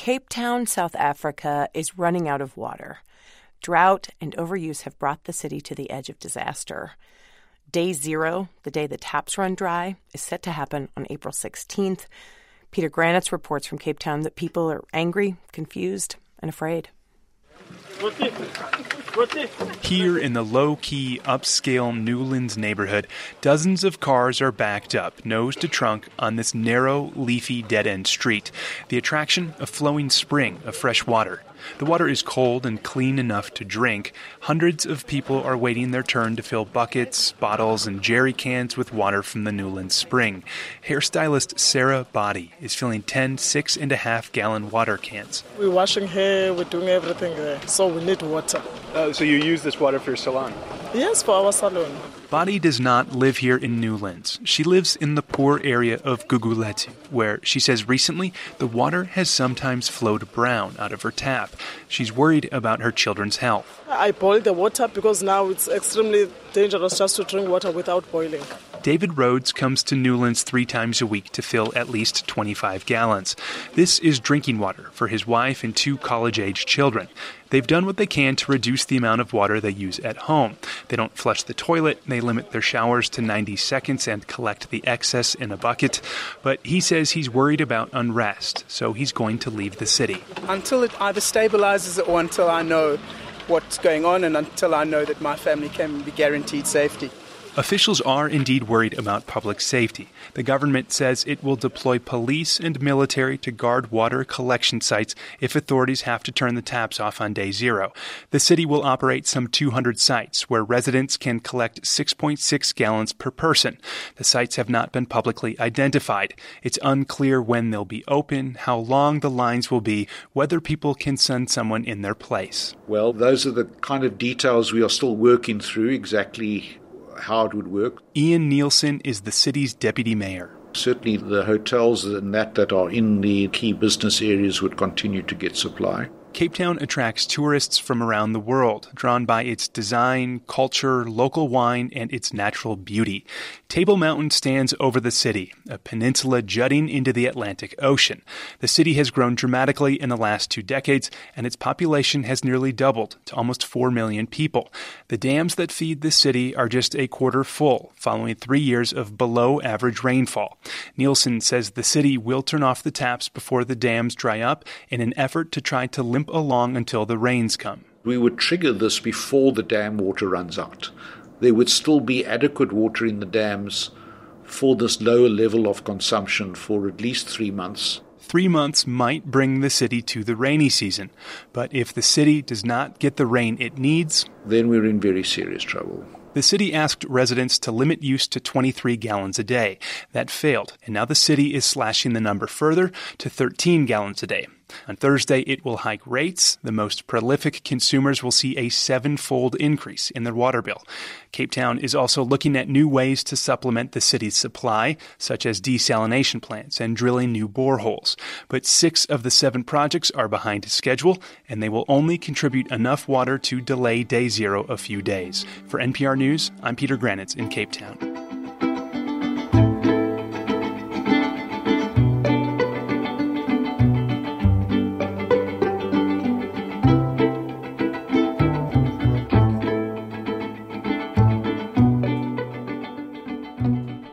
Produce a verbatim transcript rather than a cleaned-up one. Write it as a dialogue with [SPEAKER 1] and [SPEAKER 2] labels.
[SPEAKER 1] Cape Town, South Africa, is running out of water. Drought and overuse have brought the city to the edge of disaster. Day zero, the day the taps run dry, is set to happen on April sixteenth. Peter Granitz reports from Cape Town that people are angry, confused, and afraid.
[SPEAKER 2] Here in the low-key, upscale Newlands neighborhood, dozens of cars are backed up, nose to trunk, on this narrow, leafy, dead-end street. The attraction, a flowing spring of fresh water. The water is cold and clean enough to drink. Hundreds of people are waiting their turn to fill buckets, bottles, and jerry cans with water from the Newlands spring. Hairstylist Sarah Body is filling ten six-and-a-half-gallon water cans.
[SPEAKER 3] We're washing hair, we're doing everything there, so we need water.
[SPEAKER 4] Uh, so you use this water for your salon?
[SPEAKER 3] Yes, for our salon.
[SPEAKER 2] Body does not live here in Newlands. She lives in the poor area of Guguletu, where she says recently the water has sometimes flowed brown out of her tap. She's worried about her children's health.
[SPEAKER 3] I boil the water because now it's extremely dangerous just to drink water without boiling.
[SPEAKER 2] David Rhodes comes to Newlands three times a week to fill at least twenty-five gallons. This is drinking water for his wife and two college-age children. They've done what they can to reduce the amount of water they use at home. They don't flush the toilet, they limit their showers to ninety seconds and collect the excess in a bucket. But he says he's worried about unrest, so he's going to leave the city.
[SPEAKER 5] Until it either stabilizes or until I know what's going on and until I know that my family can be guaranteed safety.
[SPEAKER 2] Officials are indeed worried about public safety. The government says it will deploy police and military to guard water collection sites if authorities have to turn the taps off on day zero. The city will operate some two hundred sites where residents can collect six point six gallons per person. The sites have not been publicly identified. It's unclear when they'll be open, how long the lines will be, whether people can send someone in their place.
[SPEAKER 6] Well, those are the kind of details we are still working through, exactly how it would work.
[SPEAKER 2] Ian Nielsen is the city's deputy mayor.
[SPEAKER 6] Certainly the hotels and that that are in the key business areas would continue to get supply.
[SPEAKER 2] Cape Town attracts tourists from around the world, drawn by its design, culture, local wine, and its natural beauty. Table Mountain stands over the city, a peninsula jutting into the Atlantic Ocean. The city has grown dramatically in the last two decades, and its population has nearly doubled to almost four million people. The dams that feed the city are just a quarter full, following three years of below-average rainfall. Nielsen says the city will turn off the taps before the dams dry up in an effort to try to limp along until the rains come.
[SPEAKER 6] We would trigger this before the dam water runs out. There would still be adequate water in the dams for this lower level of consumption for at least three months.
[SPEAKER 2] Three months might bring the city to the rainy season, but if the city does not get the rain it needs,
[SPEAKER 6] then we're in very serious trouble.
[SPEAKER 2] The city asked residents to limit use to twenty-three gallons a day. That failed, and now the city is slashing the number further to thirteen gallons a day. On Thursday, it will hike rates. The most prolific consumers will see a seven-fold increase in their water bill. Cape Town is also looking at new ways to supplement the city's supply, such as desalination plants and drilling new boreholes. But six of the seven projects are behind schedule, and they will only contribute enough water to delay day zero a few days. For N P R News, I'm Peter Granitz in Cape Town.